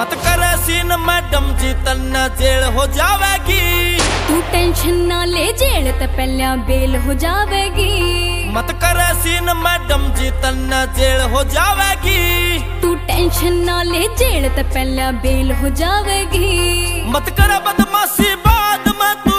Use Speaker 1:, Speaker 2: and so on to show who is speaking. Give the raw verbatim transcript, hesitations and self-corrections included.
Speaker 1: मत करे scene madam जी तन्ना jail हो जावेगी।
Speaker 2: तू टेंशन ना ले जेल ते पहला बेल हो जावेगी।
Speaker 1: मत करे सीन मैडम जी तन्ना जेल हो जावेगी।
Speaker 2: तू टेंशन ना ले जेल ते पहला बेल हो जावेगी।
Speaker 1: मत करे बदमाशी बाद में